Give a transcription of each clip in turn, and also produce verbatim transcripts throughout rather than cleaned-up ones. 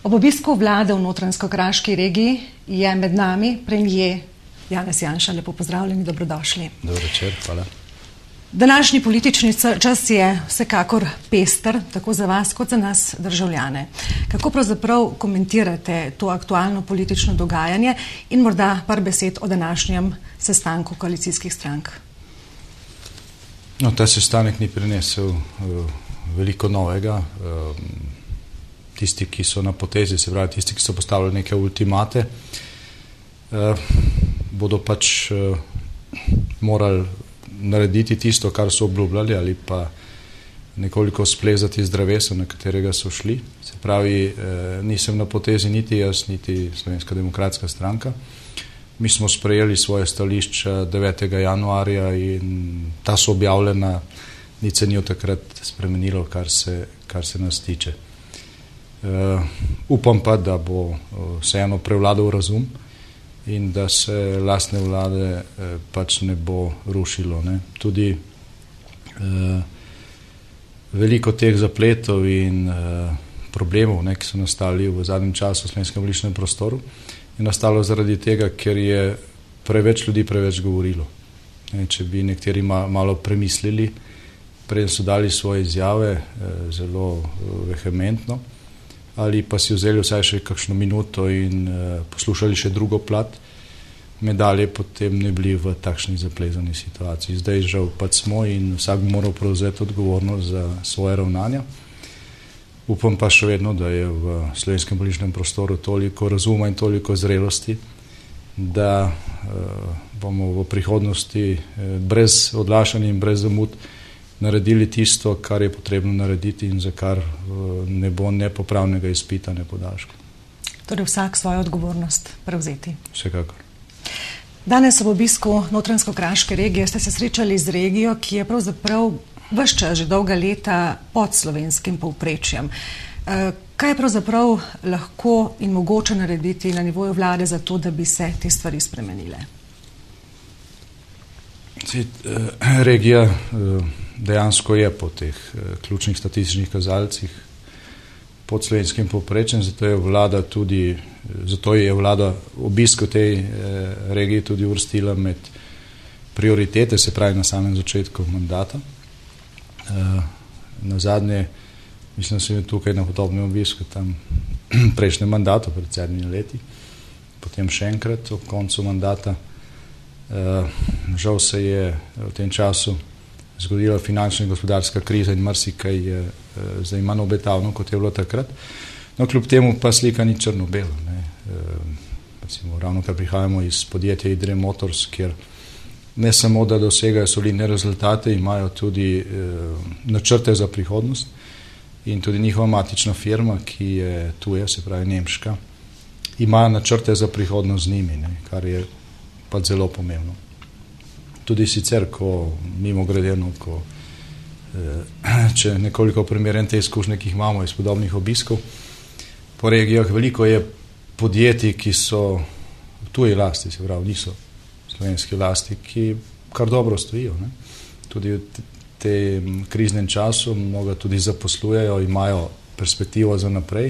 Ob obisku vlade v Notranjsko-Kraški regiji je med nami premier Janez Janša. Lepo pozdravljeni, dobrodošli. Dober večer, hvala. Današnji politični čas je vsekakor pester, tako za vas kot za nas državljane. Kako pravzaprav komentirate to aktualno politično dogajanje in morda par besed o današnjem sestanku koalicijskih strank? No, ta sestanek ni prinesel uh, veliko novega. Uh, tisti, ki so na potezi, se pravi tisti, ki so postavili neke ultimate, uh, bodo pač uh, morali narediti tisto, kar so obljubljali, ali pa nekoliko splezati z drevesom, na katerega so šli. Se pravi, eh, nisem na potezi niti jaz, niti Slovenska demokratska stranka. Mi smo sprejeli svoje stališča devetega januarja in ta so objavljena, nič se ni od takrat spremenilo, kar se, kar se nas tiče. Uh, upam pa, da bo uh, vseeno prevladal razum in da se lastne vlade eh, pač ne bo rušilo. Ne. Tudi eh, veliko teh zapletov in eh, problemov, ne, ki so nastali v zadnjem času v slovenskem političnem prostoru, je nastalo zaradi tega, ker je preveč ljudi preveč govorilo. Ne, če bi nekateri ma, malo premislili, prej so dali svoje izjave eh, zelo eh, vehementno, ali pa si vzeli vsaj še kakšno minuto in uh, poslušali še drugo plat medalje, potem ne bili v takšni zaplezani situaciji. Zdaj žal pač smo in vsak bi moral prevzeti odgovornost za svoje ravnanja. Upam pa še vedno, da je v slovenskem političnem prostoru toliko razuma in toliko zrelosti, da uh, bomo v prihodnosti uh, brez odlašanja in brez zamud naredili tisto, kar je potrebno narediti in za kar ne bo nepopravnega izpita, ne podaljška. Torej vsak svojo odgovornost prevzeti. Vsekakor. Danes ob obisku Notranjsko-Kraške regije ste se srečali z regijo, ki je pravzaprav ves čas, že dolga leta pod slovenskim povprečjem. Kaj je pravzaprav lahko in mogoče narediti na nivoju vlade za to, da bi se te stvari spremenile? Regija dejansko je po teh ključnih statističnih kazalcih pod slovenskim povprečjem, zato je vlada tudi, zato je vlada obisk v tej regiji tudi uvrstila med prioritete, se pravi na samem začetku mandata. Na zadnje, mislim, da sem tukaj na podobnem obisku tam prejšnjem mandatu, pred sedmimi leti, potem še enkrat ob koncu mandata. Žal se je v tem času zgodila finančna in gospodarska kriza in marsikaj je zdaj manj obetavno, kot je bilo takrat. No, kljub temu pa slika ni črno-bela. Recimo, ravno kar prihajamo iz podjetja Idrija Motors, kjer ne samo, da dosegajo solidne rezultate, imajo tudi načrte za prihodnost in tudi njihova matična firma, ki je tuja, se pravi nemška, ima načrte za prihodnost z njimi, ne, kar je pa zelo pomembno. Tudi sicer, ko mimo gredeno, ko, eh, če nekoliko primerjam te izkušnje, ki jih imamo iz podobnih obiskov, po regijah veliko je podjetij, ki so v tuji lasti, se pravi, niso slovenski lasti, ki kar dobro stojijo. Ne? Tudi v tem kriznem času mnogo tudi zaposlujejo, imajo perspektivo za naprej.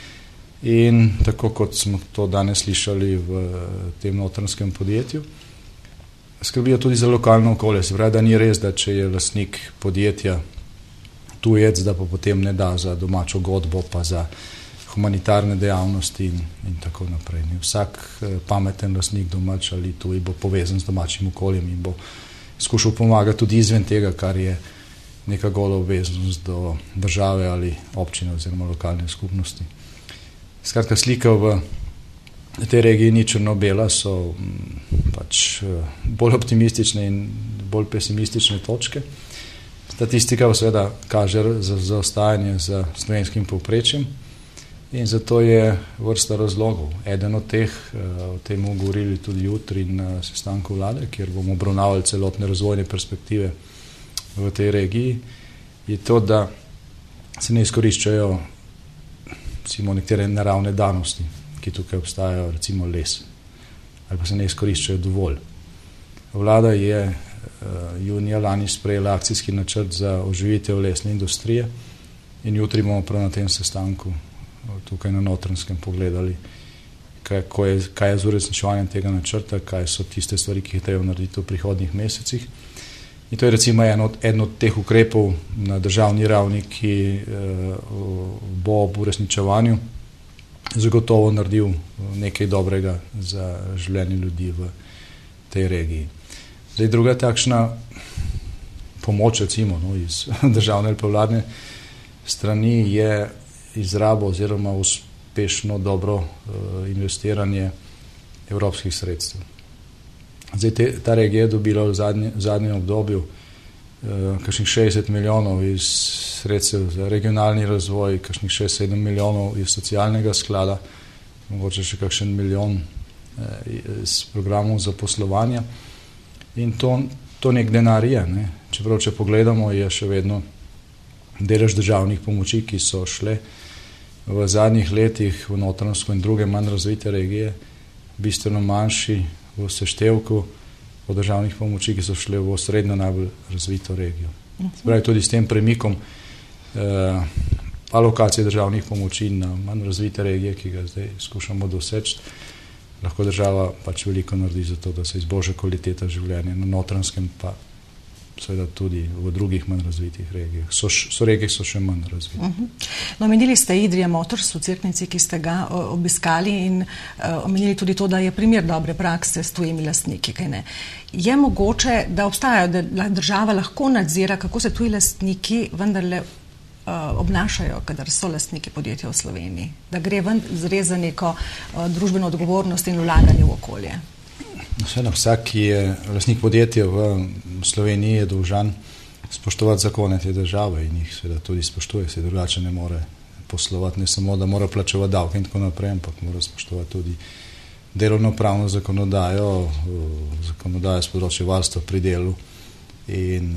In tako kot smo to danes slišali v tem notranjskem podjetju, skrbijo tudi za lokalno okolje. Se pravi, da ni res, da če je lastnik podjetja tujec, da pa potem ne da za domačo godbo, pa za humanitarne dejavnosti in, in tako naprej. Vsak pameten lastnik domač ali tuj bo povezan z domačim okoljem in bo skušal pomagati tudi izven tega, kar je neka gola obveznost do države ali občine oziroma lokalne skupnosti. Skratka, slika v te regiji ni črno-bela, so pač bolj optimistične in bolj pesimistične točke. Statistika pa seveda kaže za zaostajanje za slovenskim povprečjem in zato je vrsta razlogov. Eden od teh, o tem bomo govorili tudi jutri na sestanku vlade, kjer bomo obravnavali celotne razvojne perspektive v tej regiji, je to, da se ne izkoriščajo recimo nekatere naravne danosti, ki tukaj obstajajo, recimo les, ali pa se ne izkoriščajo dovolj. Vlada je uh, junija lani sprejela akcijski načrt za oživitev lesne industrije in jutri bomo prav na tem sestanku tukaj na Notranjskem pogledali, kaj, je, kaj je z uresničevanjem tega načrta, kaj so tiste stvari, ki jih treba narediti v prihodnjih mesecih. In to je recimo eno od, eno od teh ukrepov na državni ravni, ki eh, bo ob uresničevanju zagotovo naredil nekaj dobrega za življenje ljudi v tej regiji. Zdaj, druga takšna pomoč, recimo, no, iz državne ali pa vladne strani je izraba oziroma uspešno dobro uh, investiranje evropskih sredstev. Zdaj, te, ta regija je dobila v zadnje, zadnjem obdobju uh, kakšnih šestdeset milijonov iz sredstev za regionalni razvoj, kakšnih šest sedem milijonov iz socialnega sklada, mogoče še kakšen milijon uh, iz programov za poslovanje. In to, to nek denar je, ne? Čeprav, če pogledamo, je še vedno delež državnih pomoči, ki so šle v zadnjih letih v Notranjsko in druge manj razvite regije, bistveno manjši v seštevku od državnih pomoči, ki so šle v srednjo najbolj razvito regijo. Spravi, tudi s tem premikom eh, alokacije državnih pomoči na manj razvite regije, ki ga zdaj skušamo doseči, lahko država pač veliko naredi za to, da se izboljša kvaliteta življenja na Notranjskem, pa seveda tudi v drugih manj razvitih regijah. So, so regije, ki so še manj razvite. Uh-huh. No, omenili ste Idrija Motors v Cerknici, ki ste ga o, obiskali in uh, omenili tudi to, da je primer dobre prakse s tujimi lastniki. Kaj ne? Je mogoče, da obstajajo, da država lahko nadzira, kako se tuji lastniki vendarle uh, obnašajo, kadar so lastniki podjetja v Sloveniji? Da gre ven res za neko uh, družbeno odgovornost in vlaganje v okolje? Vseeno, vsak, ki je lastnik podjetja v Sloveniji, je dolžan spoštovati zakone te države in jih seveda tudi spoštuje, se drugače ne more poslovati, ne samo, da mora plačevati davke in tako naprej, ampak mora spoštovati tudi delovno-pravno zakonodajo, zakonodajo s področja varstva pri delu in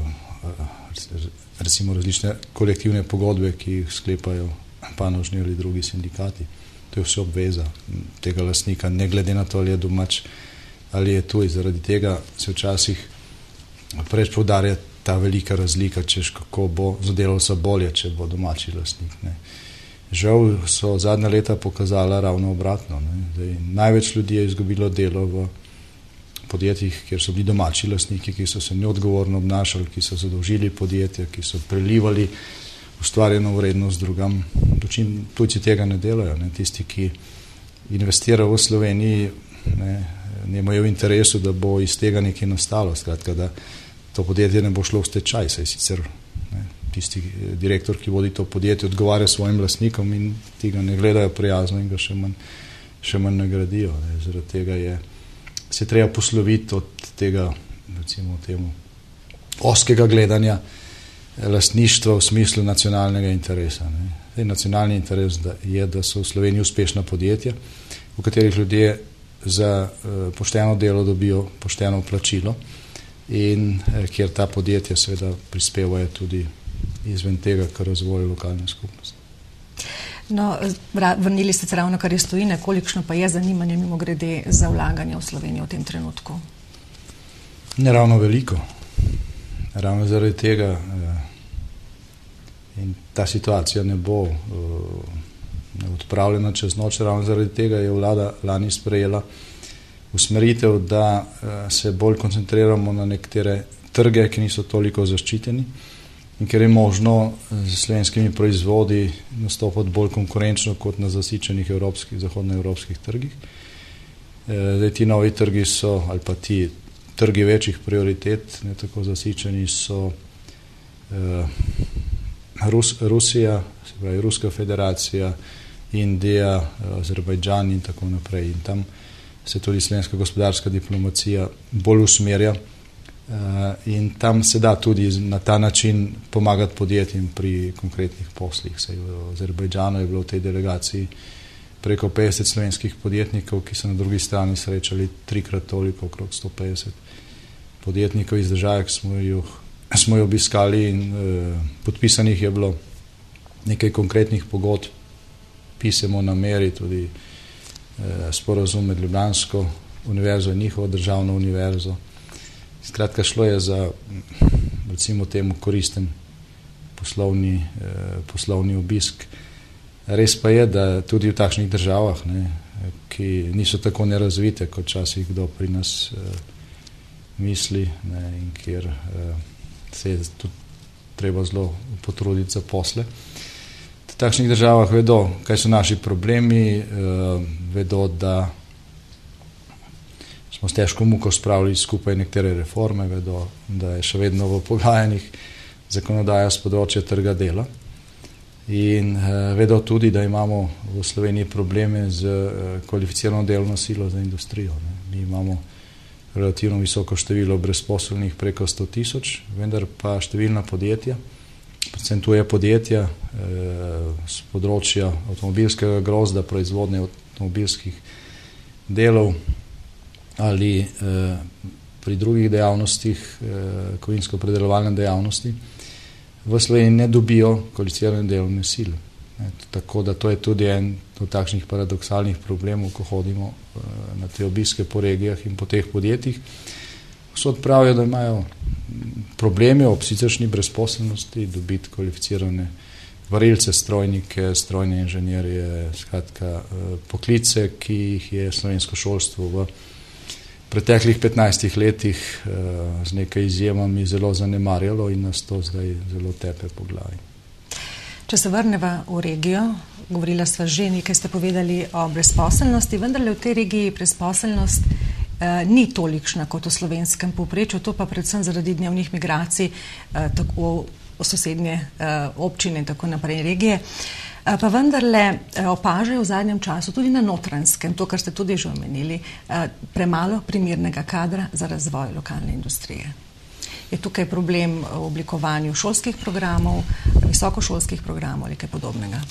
recimo različne kolektivne pogodbe, ki jih sklepajo panožni ali drugi sindikati. To je vse obveza tega lastnika, ne glede na to, ali je domač ali je tuj. Zaradi tega se včasih preč poudarja ta velika razlika, češ kako bo za delavca bolje, če bo domači lastnik. Ne. Žal so zadnja leta pokazala ravno obratno. Ne. Zdaj, največ ljudi je izgubilo delo v podjetjih, kjer so bili domači lastniki, ki so se neodgovorno obnašali, ki so zadolžili podjetja, ki so prelivali ustvarjeno vrednost drugam. Dočim tujci tega ne delajo. Ne. Tisti, ki investirajo v Sloveniji, ne, nemajo v interesu, da bo iz tega nekaj nastalo. Skratka, da to podjetje ne bo šlo v stečaj. Saj sicer ne, tisti direktor, ki vodi to podjetje, odgovarja svojim lastnikom in ti ga ne gledajo prijazno in ga še manj, še manj nagradijo. Ne. Zaradi tega je se treba posloviti od tega, recimo temu, ozkega gledanja lastništva v smislu nacionalnega interesa. Ne. Zdaj, nacionalni interes da, je, da so v Sloveniji uspešna podjetja, v katerih ljudje za uh, pošteno delo dobijo pošteno plačilo in eh, kjer ta podjetja seveda prispevajo tudi izven tega, kar razvoja lokalne skupnosti. No, vrnili ste se ravno kar iz tujine, kolikšno pa je zanimanje mimogrede za vlaganje v Slovenijo v tem trenutku? Ne ravno veliko. Ravno zaradi tega eh, in ta situacija ne bo eh, odpravljena čez noč, ravno zaradi tega je vlada lani sprejela usmeritev, da se bolj koncentriramo na nekatere trge, ki niso toliko zaščiteni in ker je možno z slovenskimi proizvodi nastopati bolj konkurenčno kot na zasičenih evropskih, zahodnoevropskih trgih. Zdaj, ti novi trgi so, ali pa ti trgi večjih prioritet, ne tako zasičeni, so eh, Rus, Rusija, se pravi Ruska federacija, Indija, Azerbajdžan in tako naprej. In tam se tudi slovenska gospodarska diplomacija bolj usmerja in tam se da tudi na ta način pomagati podjetjem pri konkretnih poslih. Saj v Azerbajdžanu je bilo v tej delegaciji preko petdeset slovenskih podjetnikov, ki so na drugi strani srečali trikrat toliko, okrog sto petdeset podjetnikov iz države, ki smo jo, smo jo obiskali in eh, podpisanih je bilo nekaj konkretnih pogodb, pisem o nameri, tudi eh, sporazum med Ljubljansko univerzo in njihovo državno univerzo. Skratka, šlo je za, recimo temu, koristen poslovni, eh, poslovni obisk. Res pa je, da tudi v takšnih državah, ne, ki niso tako nerazvite, kot časih kdo pri nas uh, misli, ne, in kjer uh, se je tudi treba zelo potruditi za posle. V takšnih državah vedo, kaj so naši problemi, uh, vedo, da smo s težko muko spravili skupaj nekatere reforme, vedo, da je še vedno v pogajanjih zakonodaja z področja trga dela. In uh, vedo tudi, da imamo v Sloveniji probleme z uh, kvalificirano delovno silo za industrijo. Ne. Mi imamo relativno visoko število brezposelnih, preko sto tisoč, vendar pa številna podjetja, predvsem tuje podjetja uh, z področja avtomobilskega grozda, proizvodnje avtomobilskih delov ali uh, pri drugih dejavnostih, uh, kovinsko-predelovalne dejavnosti, v Sloveniji ne dobijo kvalificirane delovne sile. Tako da to je tudi en od takšnih paradoksalnih problemov, ko hodimo na te obiske po regijah in po teh podjetjih. Vsi pravijo, da imajo probleme ob siceršnji brezposelnosti dobiti kvalificirane varilce, strojnike, strojne inženirje, skratka poklice, ki jih je slovensko šolstvo v preteklih petnajstih letih uh, z nekaj izjemami zelo zanemarjalo in nas to zdaj zelo tepe po glavi. Če se vrneva v regijo, govorila sva že, nekaj ste povedali o brezposelnosti, vendarle v tej regiji brezposelnost uh, ni tolikšna kot v slovenskem povprečju, to pa predvsem zaradi dnevnih migracij uh, tako v sosednje uh, občine in tako naprej regije. Pa vendarle opažajo v zadnjem času tudi na Notranjskem, to, kar ste tudi že omenili, premalo primernega kadra za razvoj lokalne industrije. Je tukaj problem v oblikovanju šolskih programov, visokošolskih programov ali kaj podobnega?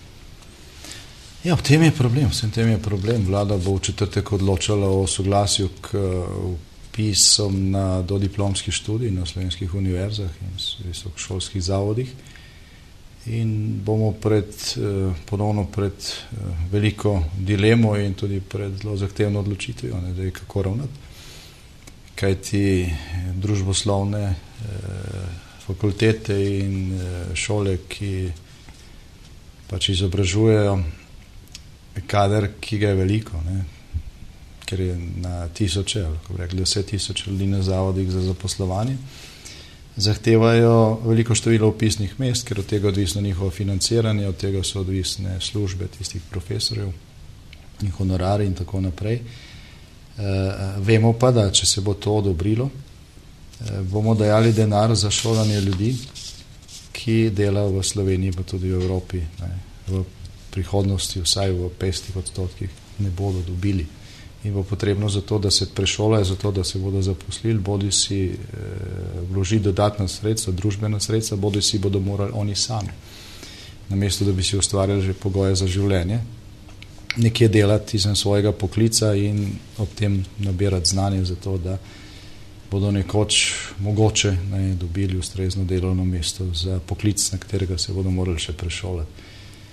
Ja, v tem je problem, vsem tem je problem. Vlada bo v četrtek odločala o soglasju k vpisom na dodiplomski študij na slovenskih univerzah in visokošolskih zavodih. In bomo pred, ponovno pred veliko dilemo in tudi pred zelo zahtevno odločitvijo, ne, da je kako ravnati. Kaj ti družboslovne fakultete in šole, ki pač izobražujejo kader, ki ga je veliko, ne, ker je na tisoče, lahko bi rekli deset tisoč ljudi na zavodih za zaposlovanje, zahtevajo veliko število vpisnih mest, ker od tega odvisno njihovo financiranje, od tega so odvisne službe tistih profesorjev in honorari in tako naprej. E, vemo pa, da če se bo to odobrilo, e, bomo dajali denar za šolanje ljudi, ki delajo v Sloveniji, pa tudi v Evropi, ne, v prihodnosti vsaj v petdesetih odstotkih ne bodo dobili. In bo potrebno za to, da se prešolajo, za to, da se bodo zaposlili, bodi si e, vložiti dodatna sredstva, družbena sredstva, bodi si bodo morali oni sami. Namesto, da bi si ustvarjali že pogoje za življenje, nekje delati izven svojega poklica in ob tem nabirati znanje za to, da bodo nekoč mogoče ne, dobili ustrezno delovno mesto za poklic, na katerega se bodo morali še prešolati.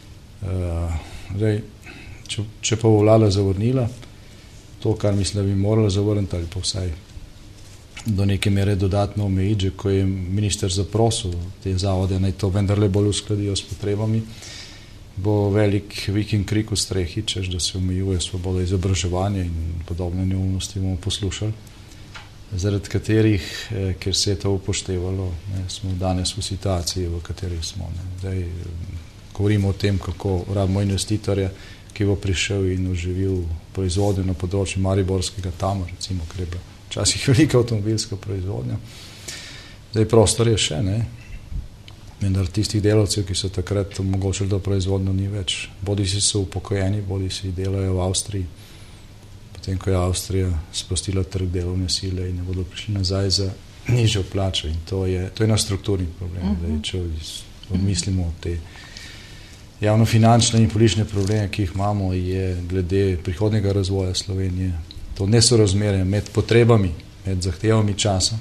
E, zdaj, če, če pa bo vlada zavrnila to, kar mislim, da bi morali zavrniti ali pa vsaj do neke mere dodatno omejiti, že ko je minister zaprosil te zavode, naj to vendarle bolj uskladijo s potrebami, bo velik vik in krik v strehi, češ da se omejuje svoboda izobraževanja in podobne neumnosti bomo poslušali, zaradi katerih, eh, ker se je to upoštevalo, ne, smo danes v situaciji, v kateri smo. Ne. Zdaj govorimo o tem, kako rabimo investitorja, ki bo prišel in oživil proizvodnjo na področju mariborskega Tama, recimo, ker je bila včasih velika avtomobilska proizvodnja. Zdaj prostor je še, ne, vendar tistih delavcev, ki so takrat omogočili to proizvodnjo, ni več. Bodi si so upokojeni, bodi si delajo v Avstriji, potem ko je Avstrija sprostila trg delovne sile in ne bodo prišli nazaj za nižjo plačo. In to je, to je naš strukturni problem. Uh-huh. Zdaj, če mislimo o te javnofinančne in politične probleme, ki jih imamo, je glede prihodnjega razvoja Slovenije to nesorazmerje med potrebami, med zahtevami časa,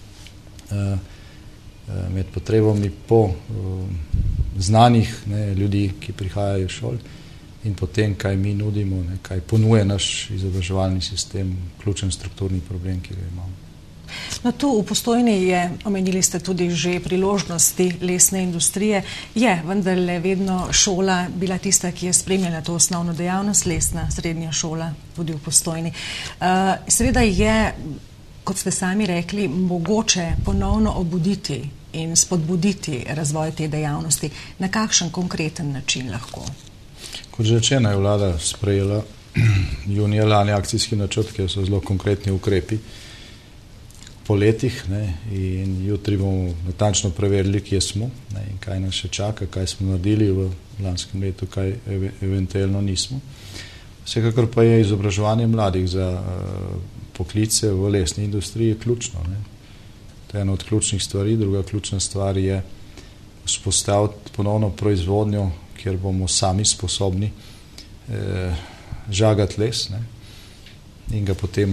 med potrebami po znanih, ne, ljudi, ki prihajajo iz šol, in potem, kaj mi nudimo, ne, kaj ponuje naš izobraževalni sistem, ključen strukturni problem, ki ga imamo. No, tu v Postojni je, omenili ste tudi že priložnosti lesne industrije, je vendarle vedno šola bila tista, ki je spremljala to osnovno dejavnost, lesna srednja šola tudi v Postojni. Uh, seveda je, kot ste sami rekli, mogoče ponovno obuditi in spodbuditi razvoj te dejavnosti. Na kakšen konkreten način lahko? Kot že rečeno, je vlada sprejela junija lani akcijski načrt, kjer so zelo konkretni ukrepi po letih, ne, in jutri bomo natančno preverili, kje smo, ne, in kaj nas še čaka, kaj smo naredili v lanskem letu, kaj ev eventualno nismo. Vsekakor pa je izobraževanje mladih za uh, poklice v lesni industriji ključno. Ne. To je ena od ključnih stvari. Druga ključna stvar je vzpostaviti ponovno proizvodnjo, kjer bomo sami sposobni eh, žagati les, ne, in ga potem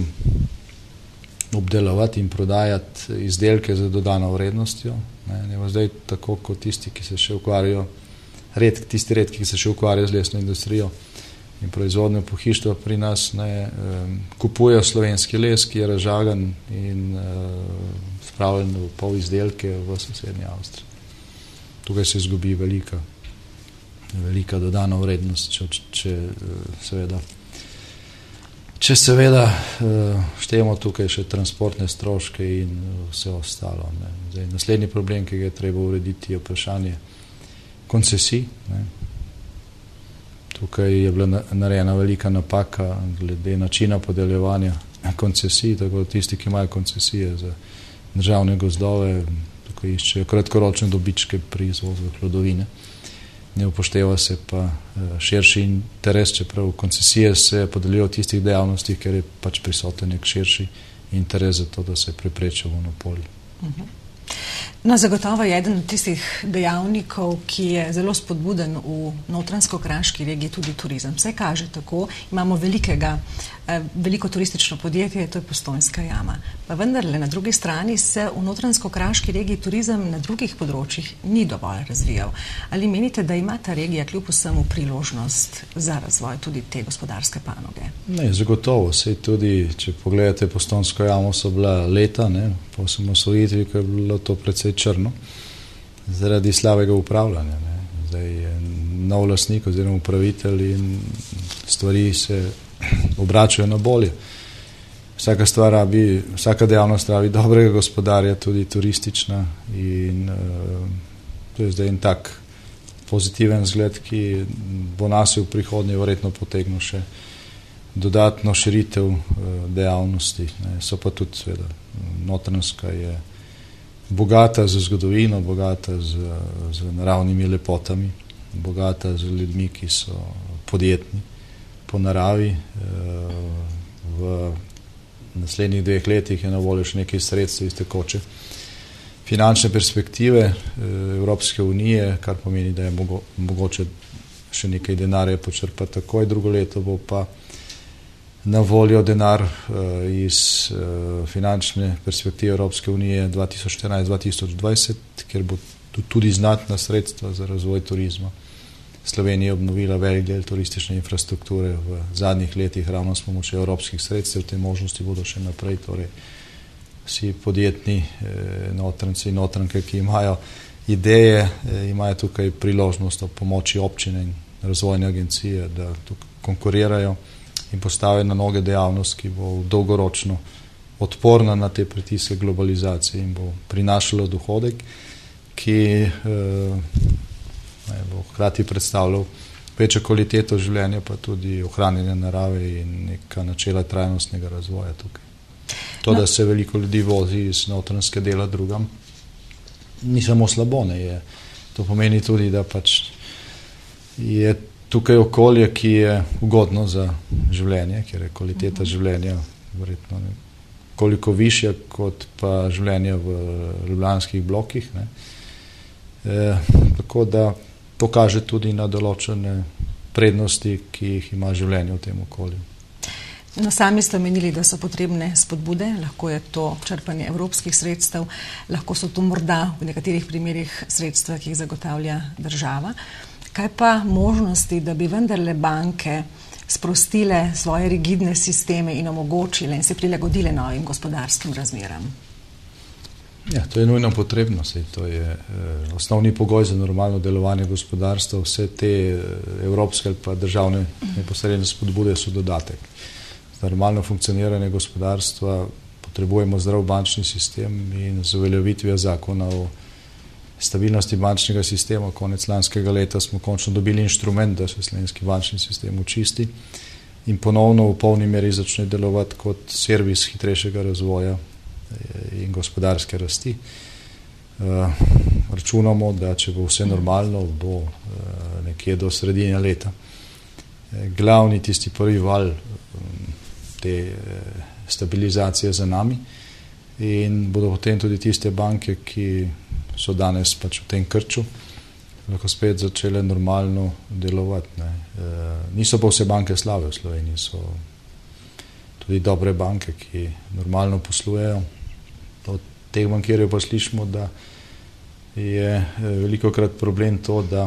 obdelovati in prodajati izdelke za dodano vrednostjo. Ne, ne zdaj tako kot tisti, ki se še ukvarjajo, red, tisti redki, ki se še ukvarjajo z lesno industrijo in proizvodnjo pohištva pri nas, ne, eh, kupujejo slovenski les, ki je razžagan in eh, spravljen v pol izdelke v sosednji Avstriji. Tukaj se izgubi velika, velika dodana vrednost, če, če seveda če seveda štejemo tukaj še transportne stroške in vse ostalo. Ne. Zdaj, naslednji problem, ki ga je treba urediti, je vprašanje koncesij. Ne. Tukaj je bila narejena velika napaka glede načina podeljevanja koncesij, tako tisti, ki imajo koncesije za državne gozdove, tukaj iščejo kratkoročne dobičke pri izvozu hlodovine. Ne upošteva se pa širši interes, čeprav koncesije se podelijo v tistih dejavnostih, ker je pač prisoten nek širši interes za to, da se preprečijo monopoli. Uh-huh. No, zagotovo je eden od tistih dejavnikov, ki je zelo spodbuden v Notranjsko-Kraški regiji, tudi turizem. Vse kaže tako, imamo velikega, veliko turistično podjetje, to je Postojnska jama. Pa vendarle, na drugi strani se v Notranjsko-Kraški regiji turizem na drugih področjih ni dovolj razvijal. Ali menite, da ima ta regija kljub vsemu priložnost za razvoj tudi te gospodarske panoge? Ne, zagotovo. Sej tudi, če pogledate Postojnsko jamo, so bila leta, ne, po osamosvojitvi, ko je bilo to precej črno, zaradi slabega upravljanja. Ne. Zdaj je nov lastnik oziroma upravitelj in stvari se obračajo na bolje. Vsaka stvar rabi, vsaka dejavnost rabi dobrega gospodarja, tudi turistična, in uh, to je zdaj en tak pozitiven zgled, ki bo nas v prihodnje verjetno potegnil še dodatno širitev uh, dejavnosti. Ne. So pa tudi, seveda, Notranjska je bogata z zgodovino, bogata z, z naravnimi lepotami, bogata z ljudmi, ki so podjetni po naravi. V naslednjih dveh letih je na voljo še nekaj sredstev iz tekoče finančne perspektive Evropske unije, kar pomeni, da je mogo, mogoče še nekaj denarja počrpati takoj. Drugo leto bo pa na voljo denar uh, iz uh, finančne perspektive Evropske unije dva tisoč štirinajst do dva tisoč dvajset, kjer bo tudi znatna sredstva za razvoj turizma. Slovenija je obnovila velik del turistične infrastrukture v zadnjih letih ravno s pomočjo evropskih sredstev, te možnosti bodo še naprej. Torej, vsi podjetni eh, notranjci in notranjke, ki imajo ideje, eh, imajo tukaj priložnost o pomoči občine in razvojne agencije, da tukaj konkurirajo in postavijo na noge dejavnost, ki bo dolgoročno odporna na te pritiske globalizacije in bo prinašala dohodek, ki eh, ne, bo hkrati predstavljal večjo kvaliteto življenja, pa tudi ohranjanje narave in neka načela trajnostnega razvoja tukaj. To, no. Da se veliko ljudi vozi iz notranjske dela drugam, ni samo slabo, ne, je, to pomeni tudi, da pač je tukaj okolje, ki je ugodno za življenje, ker je kvaliteta uh-huh. življenja verjetno ne, koliko višja kot pa življenje v ljubljanskih blokih. Ne. E, tako da to kaže tudi na določene prednosti, ki jih ima življenje v tem okolju. No, sami ste omenili, da so potrebne spodbude, lahko je to črpanje evropskih sredstev, lahko so to morda v nekaterih primerih sredstva, ki jih zagotavlja država. Kaj pa možnosti, da bi vendarle banke sprostile svoje rigidne sisteme in omogočile in se prilagodile novim gospodarskim razmeram? Ja, to je nujno potrebno. Sej, to je eh, osnovni pogoj za normalno delovanje gospodarstva. Vse te eh, evropske ali pa državne neposredne spodbude so dodatek. Za normalno funkcioniranje gospodarstva potrebujemo zdrav bančni sistem in z uveljavitvijo zakona o stabilnosti bančnega sistema konec lanskega leta smo končno dobili inštrument, da se slovenski bančni sistem očisti in ponovno v polni meri začne delovati kot servis hitrejšega razvoja in gospodarske rasti. Računamo, da če bo vse normalno, bo nekje do sredine leta glavni tisti prvi val te stabilizacije za nami in bodo potem tudi tiste banke, ki so danes pač v tem krču, lahko spet začele normalno delovati. Ne. Niso pa vse banke slabe v Sloveniji, so tudi dobre banke, ki normalno poslujejo. Od teh bankirjev pa slišimo, da je velikokrat problem to, da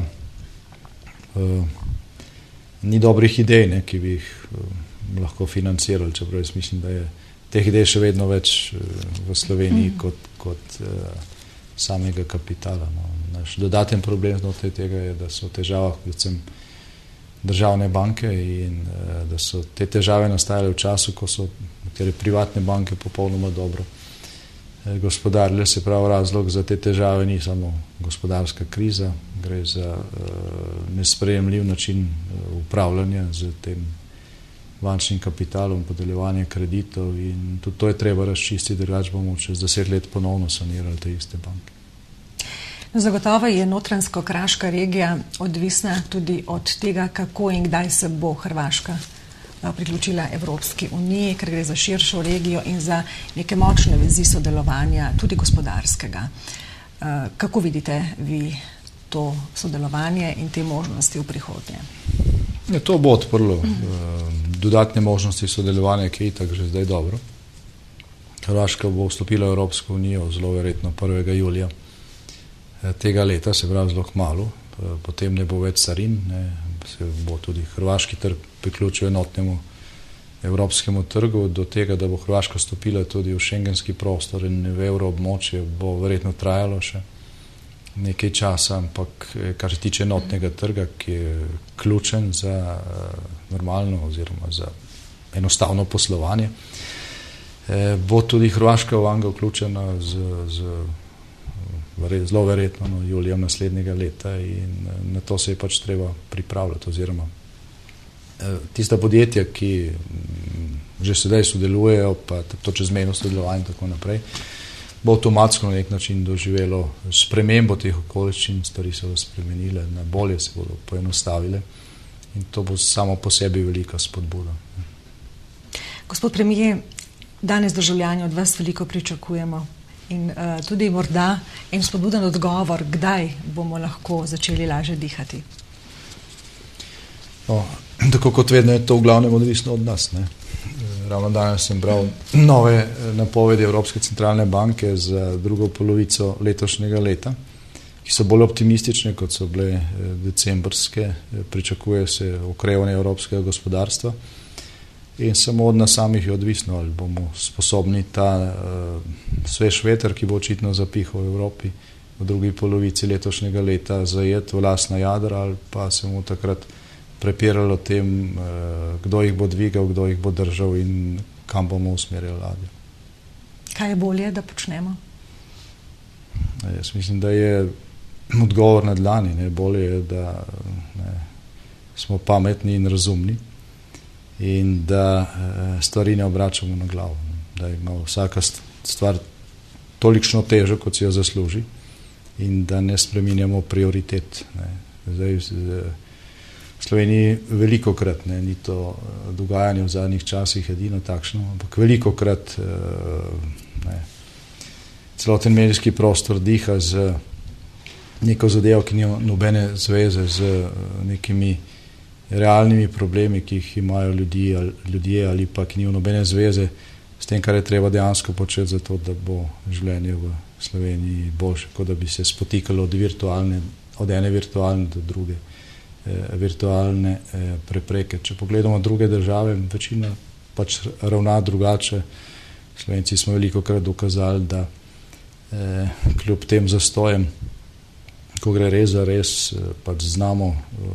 uh, ni dobrih idej, ne, ki bi jih uh, lahko financirali, čeprav jaz mislim, da je teh idej še vedno več uh, v Sloveniji mm. kot, kot uh, samega kapitala. No. Naš dodaten problem znotraj tega je, da so v težavah predvsem državne banke in uh, da so te težave nastajale v času, ko so nekatere privatne banke popolnoma dobro gospodarile. Se pravi, razlog za te težave ni samo gospodarska kriza, gre za uh, nesprejemljiv način uh, upravljanja z tem bančnim kapitalom, podeljevanje kreditov in tudi to je treba razčistiti, drugače bomo čez deset let ponovno sanirali te iste banke. Zagotovo je Notranjsko-kraška regija odvisna tudi od tega, kako in kdaj se bo Hrvaška priključila Evropski uniji, ker gre za širšo regijo in za neke močne vezi sodelovanja, tudi gospodarskega. Kako vidite vi to sodelovanje in te možnosti v prihodnje? Ja, to bo odprlo mm. dodatne možnosti sodelovanja, ki je itak že zdaj dobro. Hrvaška bo vstopila v Evropsko unijo zelo verjetno prvega julija tega leta, se pravi zelo kmalu, potem ne bo več carin, ne, se bo tudi hrvaški trg priključil enotnemu evropskemu trgu, do tega, da bo Hrvaška stopila tudi v šengenski prostor in v evroobmočje, bo verjetno trajalo še nekaj časa, ampak kar se tiče enotnega trga, ki je ključen za normalno oziroma za enostavno poslovanje, bo tudi Hrvaška v vanj vključena z, z zelo verjetno no, julijem naslednjega leta in na to se je pač treba pripravljati oziroma tista podjetja, ki že sedaj sodelujejo, pa to čezmejno sodelovanje in tako naprej, bo avtomatsko na nek način doživelo spremembo teh okoliščin, stvari se bodo spremenile, na bolje se bodo poenostavile in to bo samo po sebi velika spodbuda. Gospod premier, danes državljani od vas veliko pričakujemo. In uh, tudi morda en spodbuden odgovor, kdaj bomo lahko začeli lažje dihati. No, tako kot vedno je to v glavnem odvisno od nas. Ne? Ravno danes sem bral nove napovedi Evropske centralne banke za drugo polovico letošnjega leta, ki so bolj optimistične, kot so bile decembrske. Pričakuje se okrevanje evropskega gospodarstva. In samo od nas samih je odvisno, ali bomo sposobni ta uh, svež veter, ki bo očitno zapihal v Evropi v drugi polovici letošnjega leta, zajeti v lastna jadra, ali pa se bomo takrat prepirali o tem, uh, kdo jih bo dvigal, kdo jih bo držal in kam bomo usmerjali ladjo. Kaj je bolje, da počnemo? Jaz mislim, da je odgovor na dlani. Ne? Bolje je, da ne, smo pametni in razumni in da stvari ne obračamo na glavo, da ima vsaka stvar tolikšno težo, kot si jo zasluži in da ne spreminjamo prioritet. Ne. Zdaj v Sloveniji velikokrat, ne, ni to dogajanje v zadnjih časih edino takšno, ampak velikokrat ne, celoten medijski prostor diha z neko zadevo, ki nima nobene zveze z nekimi realnimi problemi, ki jih imajo ljudi, ali, ljudje ali pa ki nimajo nobene zveze s tem, kar je treba dejansko početi za to, da bo življenje v Sloveniji boljše, kot da bi se spotikalo od, virtualne, od ene virtualne do druge eh, virtualne eh, prepreke. Če pogledamo druge države, večina pač ravna drugače. Slovenci smo velikokrat dokazali, da kljub tem zastojem, ko gre res za res, pač znamo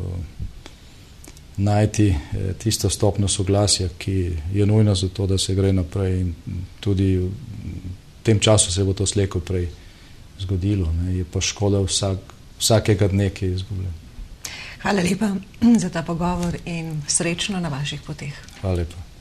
najti tisto stopnjo soglasja, ki je nujna za to, da se gre naprej, in tudi v tem času se bo to slej ko prej zgodilo. Ne. Je pa škoda vsak, vsakega dne, ki je izgubljen. Hvala lepa za ta pogovor in srečno na vaših poteh. Hvala lepa.